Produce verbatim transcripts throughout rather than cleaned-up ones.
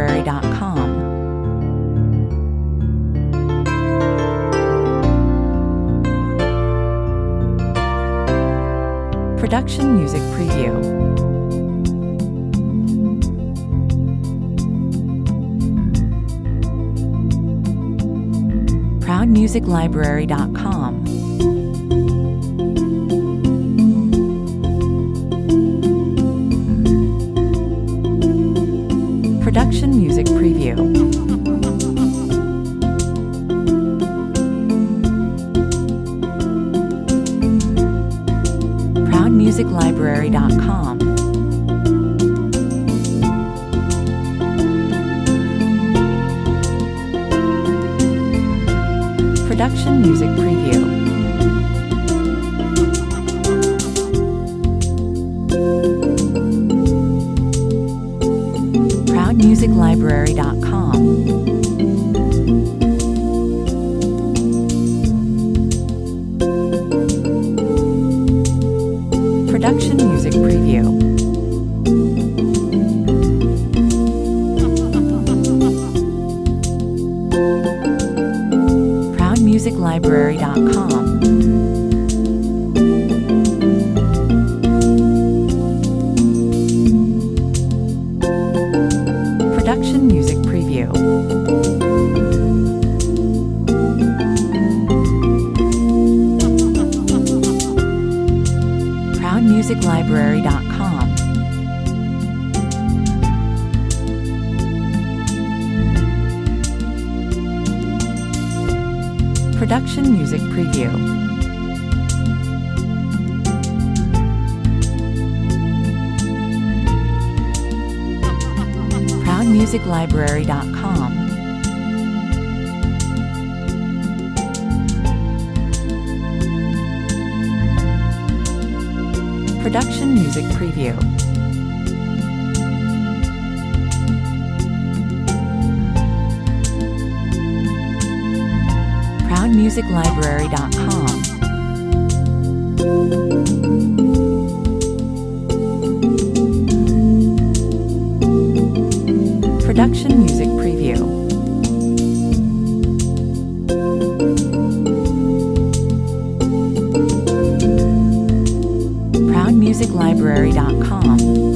library dot com. Production Music Preview. proud music library dot com. Production Music Preview. proud music library dot com. Production Music Preview. proud music library dot com. Production Music Preview. proud music library dot com. Production Music Preview. proud music library dot com. Production Music Preview. proud music library dot com. Production Music Preview. proud music library dot com. Production Music Preview. proud music library dot com.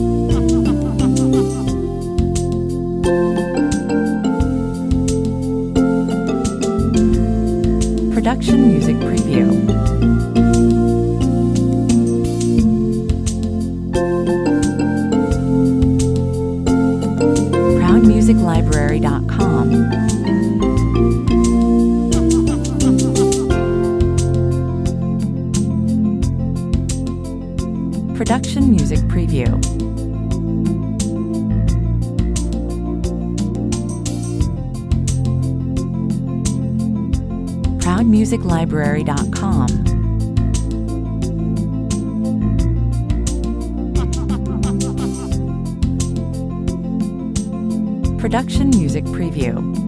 Production Music Preview. proud music library dot com. Production Music Preview. proud music library dot com. Production Music Preview.